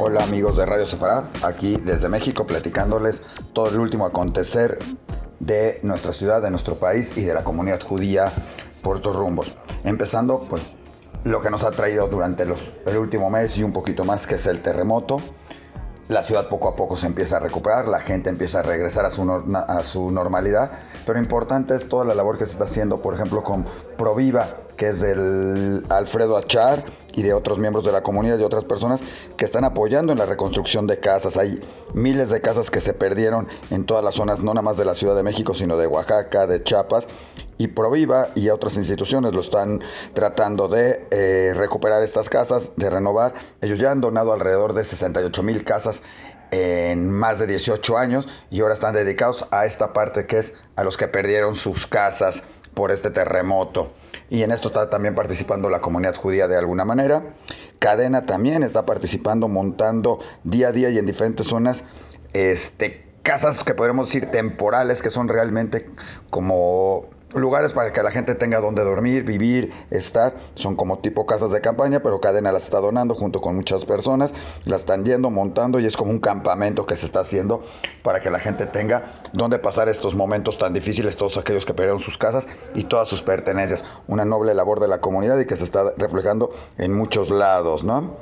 Hola amigos de Radio Sefarad, aquí desde México platicándoles todo el último acontecer de nuestra ciudad, de nuestro país y de la comunidad judía por estos rumbos. Empezando pues lo que nos ha traído durante el último mes y un poquito más, que es el terremoto. La ciudad poco a poco se empieza a recuperar, la gente empieza a regresar a su normalidad, pero importante es toda la labor que se está haciendo, por ejemplo, con Proviva, que es del Alfredo Achar y de otros miembros de la comunidad y otras personas que están apoyando en la reconstrucción de casas. Hay miles de casas que se perdieron en todas las zonas, no nada más de la Ciudad de México, sino de Oaxaca, de Chiapas, y Proviva y otras instituciones lo están tratando de recuperar estas casas, de renovar. Ellos ya han donado alrededor de 68,000 casas en más de 18 años y ahora están dedicados a esta parte, que es a los que perdieron sus casas por este terremoto. Y en esto está también participando la comunidad judía de alguna manera. Cadena también está participando, montando día a día y en diferentes zonas casas que podríamos decir temporales, que son realmente como lugares para que la gente tenga donde dormir, vivir, estar. Son como tipo casas de campaña, pero Cadena las está donando junto con muchas personas. Las están yendo, montando, y es como un campamento que se está haciendo para que la gente tenga donde pasar estos momentos tan difíciles, todos aquellos que perdieron sus casas y todas sus pertenencias. Una noble labor de la comunidad y que se está reflejando en muchos lados, ¿no?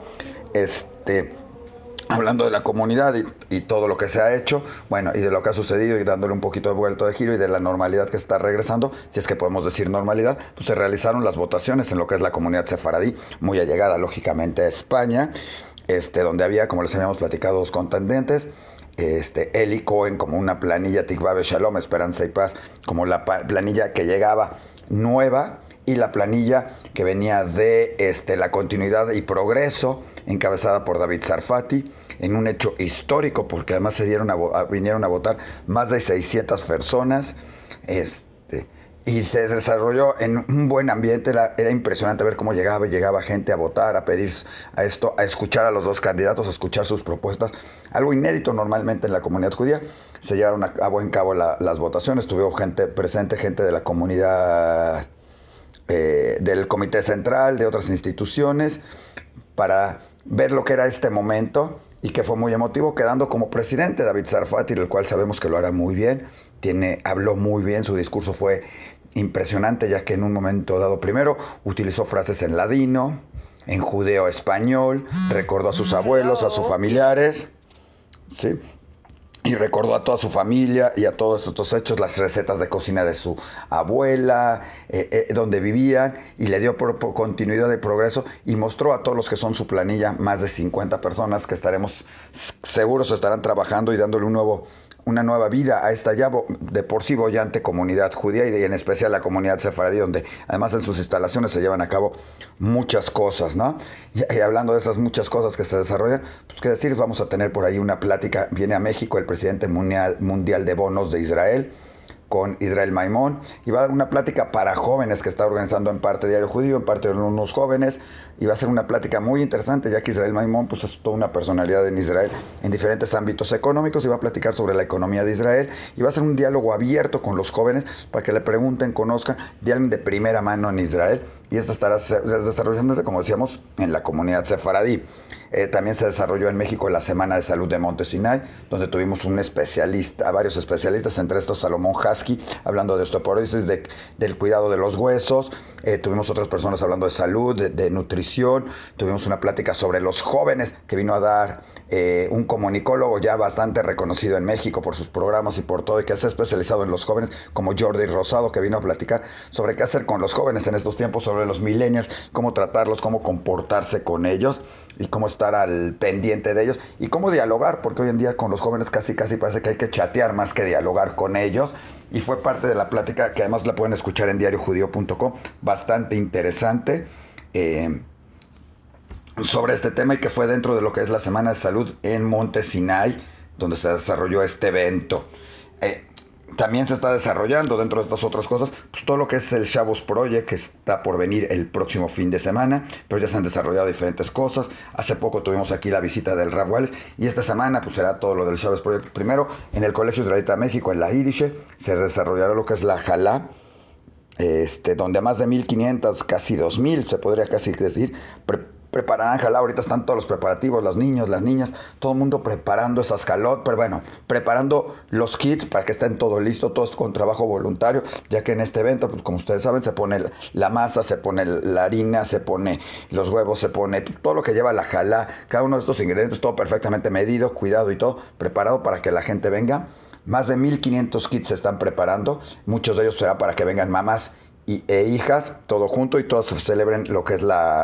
Hablando de la comunidad y todo lo que se ha hecho, bueno, y de lo que ha sucedido y dándole un poquito de vuelto de giro y de la normalidad que está regresando, si es que podemos decir normalidad, pues se realizaron las votaciones en lo que es la comunidad sefaradí, muy allegada lógicamente a España, donde había, como les habíamos platicado, dos contendientes, Eli Cohen como una planilla, Tikva Shalom, Esperanza y Paz, como la planilla que llegaba nueva, y la planilla que venía de la continuidad y progreso, encabezada por David Sarfati, en un hecho histórico, porque además vinieron a votar más de 600 personas, y se desarrolló en un buen ambiente. Era impresionante ver cómo llegaba gente a votar, a pedir a escuchar a los dos candidatos, a escuchar sus propuestas, algo inédito normalmente en la comunidad judía. Se llevaron a buen cabo las votaciones, tuvo gente presente, gente de la comunidad, del Comité Central, de otras instituciones, para ver lo que era este momento, y que fue muy emotivo, quedando como presidente David Sarfati, el cual sabemos que lo hará muy bien. Habló muy bien, su discurso fue impresionante, ya que en un momento dado primero utilizó frases en ladino, en judeo español, recordó a sus abuelos, a sus familiares, ¿sí? Y recordó a toda su familia y a todos estos hechos, las recetas de cocina de su abuela, donde vivían, y le dio por continuidad de progreso, y mostró a todos los que son su planilla, más de 50 personas que estaremos seguros estarán trabajando y dándole una nueva vida a esta ya de por sí bollante comunidad judía, y en especial la comunidad sefaradí, donde además en sus instalaciones se llevan a cabo muchas cosas, ¿no? Y hablando de esas muchas cosas que se desarrollan, pues qué decir, vamos a tener por ahí una plática. Viene a México el presidente mundial de bonos de Israel, con Israel Maimón, y va a dar una plática para jóvenes que está organizando en parte Diario Judío, en parte de unos jóvenes, y va a ser una plática muy interesante, ya que Israel Maimón pues es toda una personalidad en Israel en diferentes ámbitos económicos, y va a platicar sobre la economía de Israel, y va a ser un diálogo abierto con los jóvenes para que le pregunten, conozcan de alguien de primera mano en Israel, y esto estará desarrollándose, como decíamos, en la comunidad sefaradí. También se desarrolló en México la Semana de Salud de Monte Sinai, donde tuvimos varios especialistas, entre estos Salomón Husky, hablando de osteoporosis, del cuidado de los huesos. Tuvimos otras personas hablando de salud, de nutrición. Tuvimos una plática sobre los jóvenes que vino a dar un comunicólogo ya bastante reconocido en México por sus programas y por todo, y que se ha especializado en los jóvenes, como Jordi Rosado, que vino a platicar sobre qué hacer con los jóvenes en estos tiempos, sobre los millennials, cómo tratarlos, cómo comportarse con ellos y cómo estar al pendiente de ellos y cómo dialogar, porque hoy en día con los jóvenes casi parece que hay que chatear más que dialogar con ellos. Y fue parte de la plática, que además la pueden escuchar en diariojudío.com, bastante interesante, sobre este tema, y que fue dentro de lo que es la Semana de Salud en Monte Sinai, donde se desarrolló este evento. También se está desarrollando, dentro de estas otras cosas, pues todo lo que es el Shabbos Project, que está por venir el próximo fin de semana, pero ya se han desarrollado diferentes cosas. Hace poco tuvimos aquí la visita del Rav Wallace, y esta semana pues será todo lo del Shabbos Project. Primero, en el Colegio Israelita de México, en la Yidishe, se desarrollará lo que es la Jalá, donde a más de 1,500, casi 2,000, se podría casi decir, prepararán jalá. Ahorita están todos los preparativos, los niños, las niñas, todo el mundo preparando esas jalot, pero bueno, preparando los kits para que estén todo listo, todos con trabajo voluntario, ya que en este evento, pues como ustedes saben, se pone la masa, se pone la harina, se pone los huevos, se pone todo lo que lleva la jalá, cada uno de estos ingredientes, todo perfectamente medido, cuidado y todo, preparado para que la gente venga. Más de 1500 kits se están preparando, muchos de ellos será para que vengan mamás e hijas, todo junto y todos celebren lo que es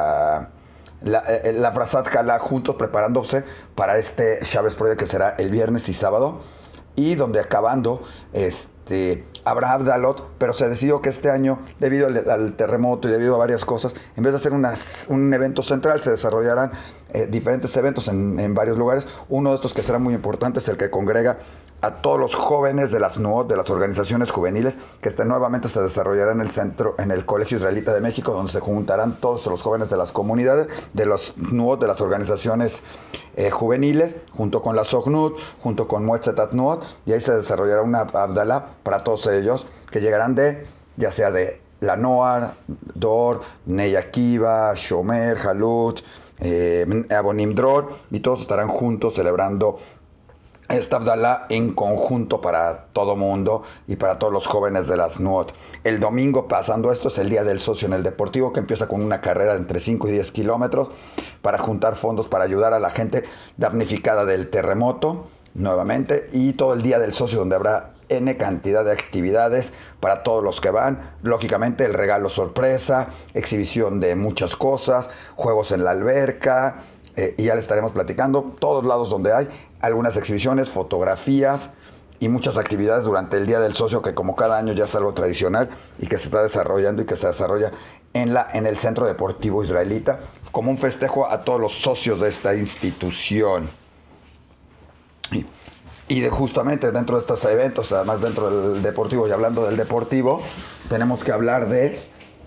la Frazat Jalá juntos preparándose para este Chávez Project que será el viernes y sábado, y donde acabando habrá Abdalot, pero se decidió que este año, debido al terremoto y debido a varias cosas, en vez de hacer un evento central, se desarrollarán diferentes eventos en varios lugares. Uno de estos que será muy importante es el que congrega a todos los jóvenes de las NUOT, de las organizaciones juveniles, que nuevamente se desarrollará en el centro, en el Colegio Israelita de México, donde se juntarán todos los jóvenes de las comunidades, de los NUOT, de las organizaciones juveniles, junto con la Sognut, junto con Moetzetat NUOT, y ahí se desarrollará una Abdalá para todos ellos, que llegarán ya sea de la Noar, Dor, Ney Akiva, Shomer, Halut, Abonim Dror, y todos estarán juntos celebrando esta Abdalá en conjunto para todo mundo y para todos los jóvenes de las NUOT. El domingo, pasando esto, es el Día del Socio en el Deportivo, que empieza con una carrera de entre 5 y 10 kilómetros para juntar fondos para ayudar a la gente damnificada del terremoto, nuevamente, y todo el Día del Socio, donde habrá N cantidad de actividades para todos los que van. Lógicamente el regalo sorpresa, exhibición de muchas cosas, juegos en la alberca, y ya les estaremos platicando, todos lados donde hay algunas exhibiciones, fotografías y muchas actividades durante el Día del Socio, que como cada año ya es algo tradicional y que se está desarrollando y que se desarrolla en el Centro Deportivo Israelita, como un festejo a todos los socios de esta institución. Y justamente dentro de estos eventos, además dentro del deportivo, y hablando del deportivo, tenemos que hablar de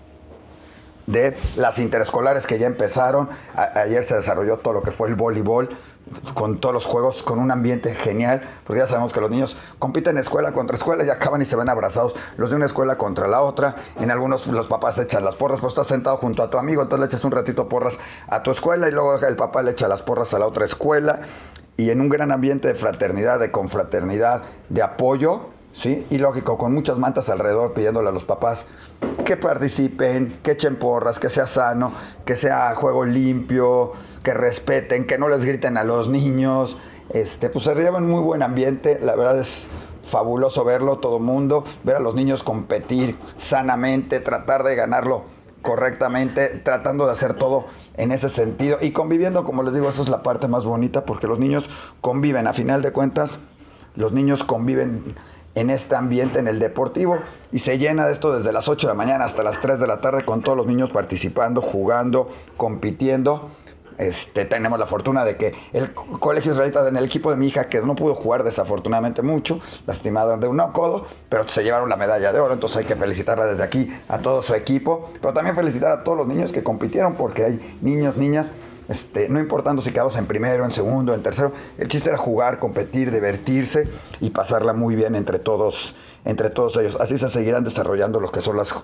las interescolares que ya empezaron. Ayer se desarrolló todo lo que fue el voleibol, con todos los juegos, con un ambiente genial, porque ya sabemos que los niños compiten escuela contra escuela y acaban y se ven abrazados, los de una escuela contra la otra. En algunos los papás echan las porras, pues estás sentado junto a tu amigo, entonces le echas un ratito porras a tu escuela y luego el papá le echa las porras a la otra escuela, y en un gran ambiente de fraternidad, de confraternidad, de apoyo, ¿sí? Y lógico, con muchas mantas alrededor pidiéndole a los papás que participen, que echen porras, que sea sano, que sea juego limpio, que respeten, que no les griten a los niños. Pues se lleva un muy buen ambiente, la verdad es fabuloso verlo, todo mundo, ver a los niños competir sanamente, tratar de ganarlo correctamente, tratando de hacer todo en ese sentido y conviviendo, como les digo, eso es la parte más bonita, porque los niños conviven, a final de cuentas, los niños conviven en este ambiente, en el deportivo, y se llena de esto desde las 8 de la mañana hasta las 3 de la tarde, con todos los niños participando, jugando, compitiendo. Tenemos la fortuna de que el Colegio Israelita, en el equipo de mi hija, que no pudo jugar desafortunadamente mucho, lastimado de un codo, pero se llevaron la medalla de oro, entonces hay que felicitarla desde aquí a todo su equipo, pero también felicitar a todos los niños que compitieron, porque hay niños, niñas, no importando si quedamos en primero, en segundo, en tercero, el chiste era jugar, competir, divertirse y pasarla muy bien entre todos ellos. Así se seguirán desarrollando lo que son los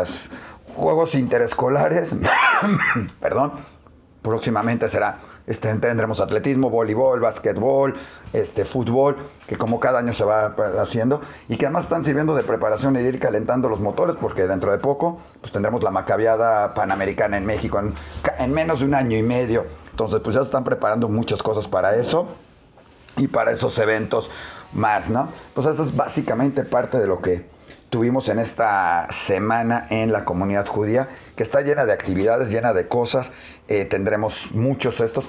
juegos interescolares, perdón. Próximamente tendremos atletismo, voleibol, básquetbol, fútbol, que como cada año se va haciendo, y que además están sirviendo de preparación y de ir calentando los motores, porque dentro de poco pues tendremos la Macabiada Panamericana en México en menos de un año y medio. Entonces pues ya se están preparando muchas cosas para eso y para esos eventos más, ¿no? Pues eso es básicamente parte de lo que tuvimos en esta semana en la comunidad judía, que está llena de actividades, llena de cosas. Tendremos muchos estos.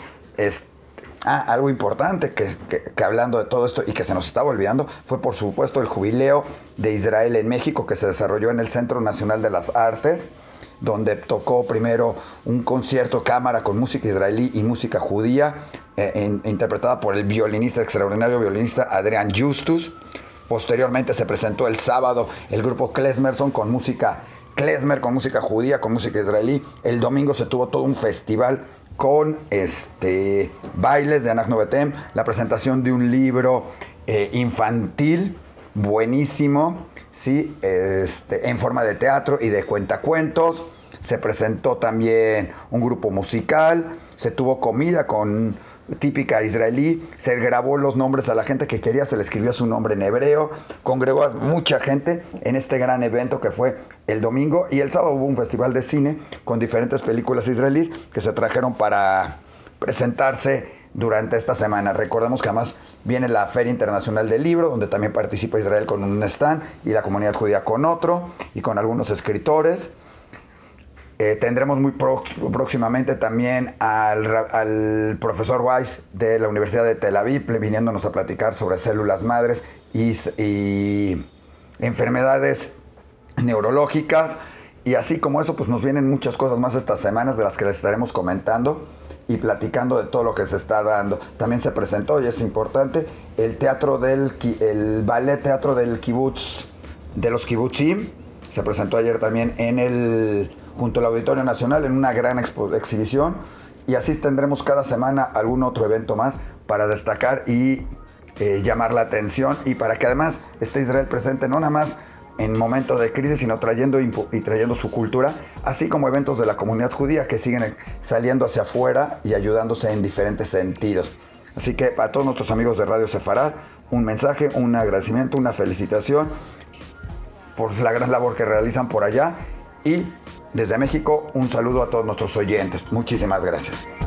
Algo importante que hablando de todo esto y que se nos estaba olvidando, fue por supuesto el jubileo de Israel en México, que se desarrolló en el Centro Nacional de las Artes, donde tocó primero un concierto cámara con música israelí y música judía, interpretada por el extraordinario violinista Adrián Justus. Posteriormente se presentó el sábado el grupo Klezmerson con música klezmer, con música judía, con música israelí. El domingo se tuvo todo un festival con bailes de Anach Novetem, la presentación de un libro infantil buenísimo, ¿sí? En forma de teatro y de cuentacuentos. se presentó también un grupo musical, se tuvo comida con típica israelí, se grabó los nombres a la gente que quería, se le escribió su nombre en hebreo, congregó a mucha gente en este gran evento que fue el domingo, y el sábado hubo un festival de cine con diferentes películas israelíes que se trajeron para presentarse durante esta semana. Recordemos que además viene la Feria Internacional del Libro, donde también participa Israel con un stand y la comunidad judía con otro, y con algunos escritores. Tendremos muy próximamente también al profesor Weiss de la Universidad de Tel Aviv viniéndonos a platicar sobre células madres y enfermedades neurológicas. Y así como eso, pues nos vienen muchas cosas más estas semanas de las que les estaremos comentando y platicando de todo lo que se está dando. También se presentó, y es importante, el ballet teatro del kibutz, de los kibutzim. Se presentó ayer también junto al Auditorio Nacional en una gran exhibición, y así tendremos cada semana algún otro evento más para destacar y llamar la atención, y para que además esté Israel presente no nada más en momentos de crisis, sino trayendo su cultura, así como eventos de la comunidad judía que siguen saliendo hacia afuera y ayudándose en diferentes sentidos. Así que a todos nuestros amigos de Radio Sefarad, un mensaje, un agradecimiento, una felicitación por la gran labor que realizan por allá, y desde México un saludo a todos nuestros oyentes. Muchísimas gracias.